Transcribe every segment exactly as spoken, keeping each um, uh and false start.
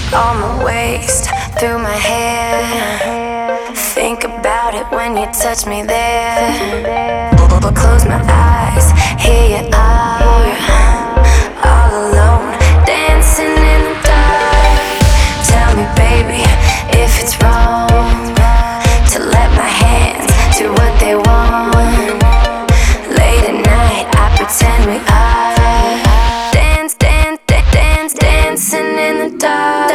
on my waist, through my hair. Think about it when you touch me there. But close my eyes, here you are, all alone, dancing in the dark. Tell me, baby, if it's wrong to let my hands do what they want. Late at night, I pretend we are dance, dance, dance, dance, dancing in the dark.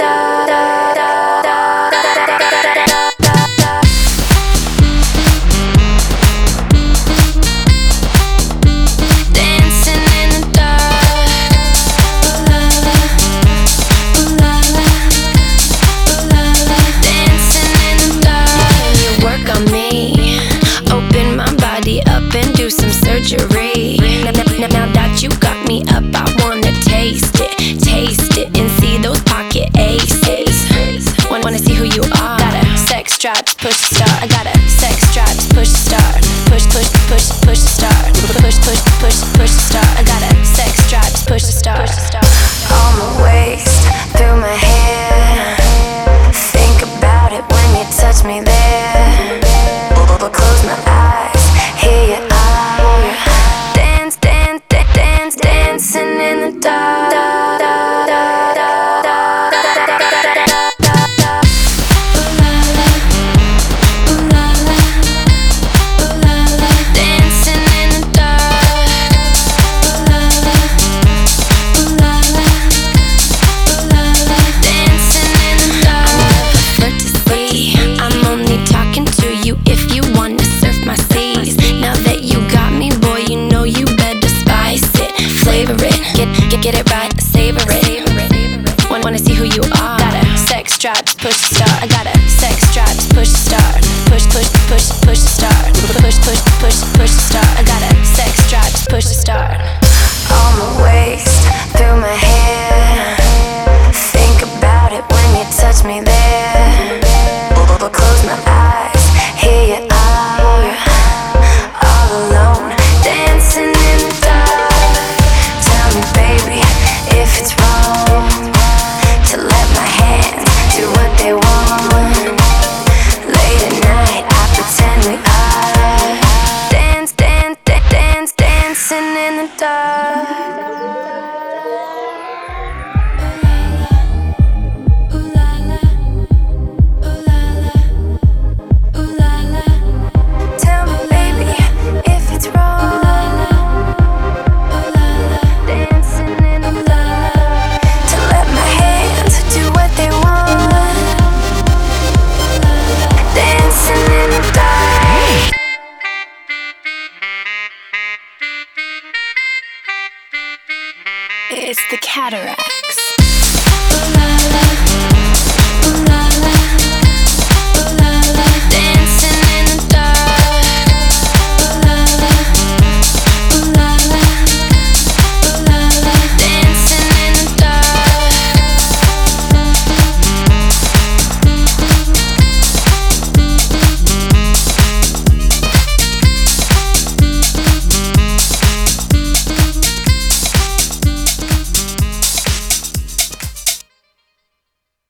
Now, now that you got me up, I wanna taste it, taste it, and see those pocket aces. Wanna, wanna see who you are. Got a sex drive, push start. I got a sex drive, push start. Push, push, push, push start. Push, push, push, push start. I got a sex drive, push start. On my waist, through my hair. Think about it when you touch me there. But close my eyes, here you are. Dance, dance, dance, dance, dancing in the dark. Dancing in the dark. Dancing in the dark. Flirt to see, I'm only talking to you if you wanna surf my seas. Now that you got me, boy, you know you better spice it, flavor it, get get get it right, savor it. Wanna wanna see who you are. Got a sex drive, push start. I got a sex drive, push start. Push push push push start. Push push push push start. I got a sex drive, push start. On my waist, through my hair. Think about it when you touch me there. But close my eyes, here you are, all alone, dancing in the dark. Tell me, baby, if it's wrong to let my hands do what they want. Late at night, I pretend we are dance, dance, dance, dance, dancing in the dark. It's the Cataracts.